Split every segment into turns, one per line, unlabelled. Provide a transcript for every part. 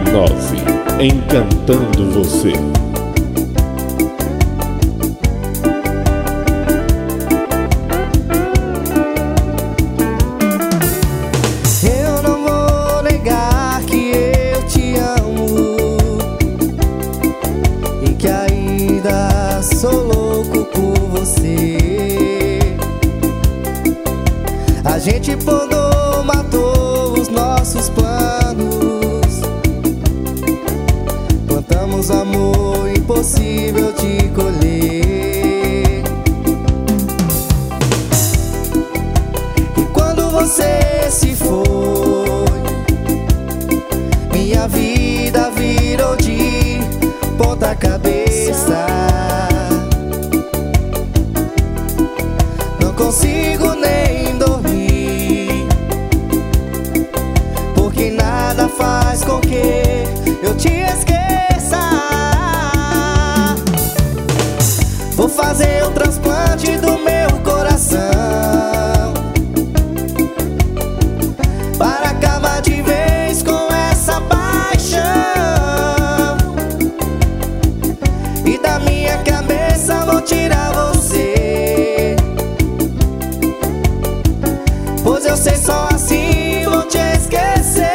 Hipnose, encantando você.
Eu não vou negar que eu te amo e que ainda sou louco por você. A gente podou, matou os nossos planos, plantamos amor impossível de colher. E quando você se foi, minha vida virou de ponta cabeça. Não consigo nem dormir, porque nada faz com que eu te esqueça. Vou fazer o transplante do meu coração para acabar de vez com essa paixão, e da minha cabeça vou tirar você, pois eu sei só assim vou te esquecer.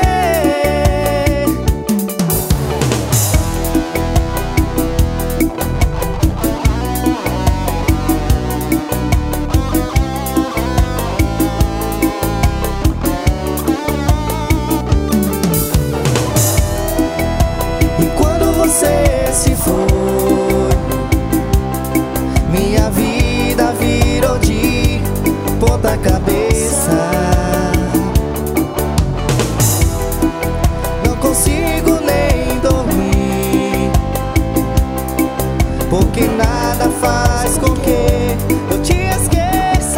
E quando você se foi, minha vida virou de ponta cabeça. Não consigo nem dormir, porque nada faz com que eu te esqueça.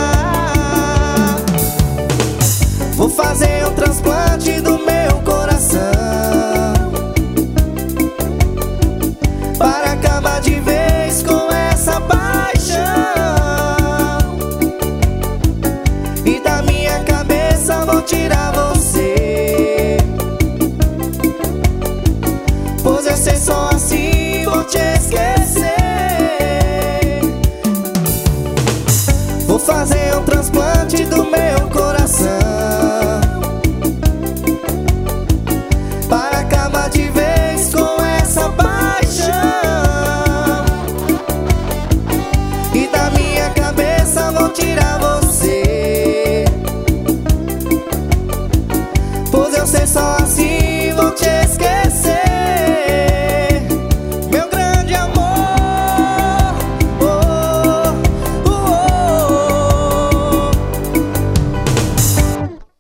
Vou fazer o transplante do meu coração para acabar de vez com essa paixão, e da minha cabeça vou tirar você, pois eu sei só assim vou te esquecer. Vou fazer um transplante do meu coração para acabar de vez com essa paixão, e da minha cabeça vou tirar você, pois eu sei só assim